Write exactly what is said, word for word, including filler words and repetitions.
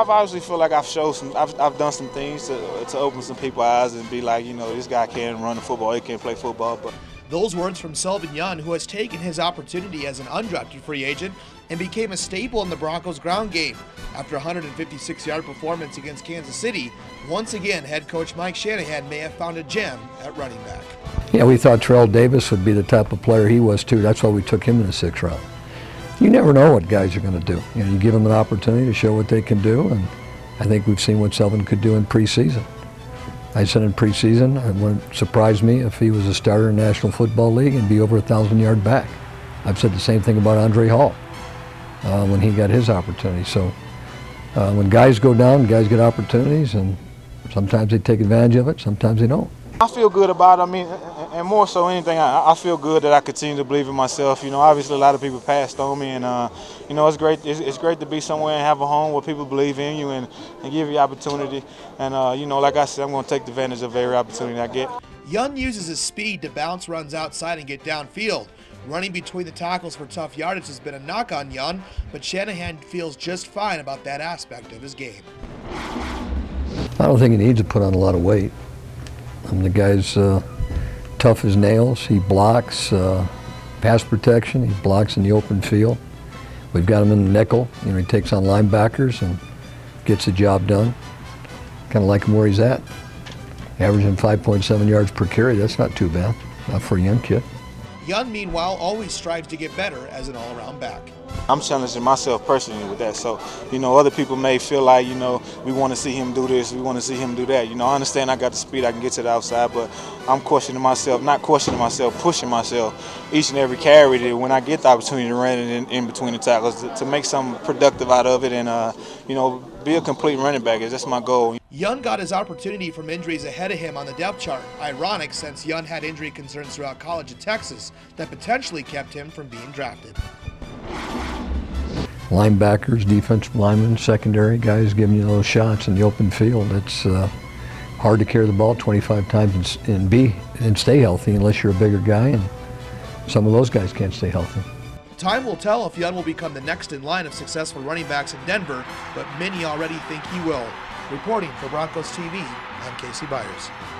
I've obviously feel like I've showed some, I've, I've done some things to, to open some people's eyes and be like, you know, this guy can't run the football, he can't play football. But those words from Sylvan Young, who has taken his opportunity as an undrafted free agent and became a staple in the Broncos ground game. After a one hundred fifty-six yard performance against Kansas City, once again, head coach Mike Shanahan may have found a gem at running back. Yeah, we thought Terrell Davis would be the type of player he was too. That's why we took him in the sixth round. You never know what guys are going to do. You know, you give them an opportunity to show what they can do, and I think we've seen what Sylvan could do in preseason. I said in preseason, it wouldn't surprise me if he was a starter in the National Football League and be over a thousand yard back. I've said the same thing about Andre Hall uh, when he got his opportunity. So uh, when guys go down, guys get opportunities, and sometimes they take advantage of it, sometimes they don't. I feel good about it. I mean, and more so anything, I, I feel good that I continue to believe in myself. You know, obviously a lot of people passed on me, and uh, you know, it's great. It's, it's great to be somewhere and have a home where people believe in you and, and give you opportunity. And uh, you know, like I said, I'm going to take advantage of every opportunity I get. Young uses his speed to bounce runs outside and get downfield. Running between the tackles for tough yardage has been a knock on Young, but Shanahan feels just fine about that aspect of his game. I don't think he needs to put on a lot of weight. I mean, the guy's uh, tough as nails. He blocks uh, pass protection. He blocks in the open field. We've got him in the nickel. You know, he takes on linebackers and gets the job done. Kind of like him where he's at. Averaging five point seven yards per carry. That's not too bad, not for a young kid. Young, meanwhile, always strives to get better as an all-around back. I'm challenging myself personally with that. So, you know, other people may feel like, you know, we want to see him do this, we want to see him do that. You know, I understand I got the speed, I can get to the outside, but I'm questioning myself, not questioning myself, pushing myself each and every carry that when I get the opportunity to run it in, in between the tackles to, to make something productive out of it and, uh, you know, be a complete running back. That's my goal. Young got his opportunity from injuries ahead of him on the depth chart. Ironic, since Young had injury concerns throughout college at Texas that potentially kept him from being drafted. Linebackers, defensive linemen, secondary guys giving you those shots in the open field. It's uh, hard to carry the ball twenty-five times and, and be and stay healthy unless you're a bigger guy, and some of those guys can't stay healthy. Time will tell if Young will become the next in line of successful running backs in Denver, but many already think he will. Reporting for Broncos T V, I'm Casey Byers.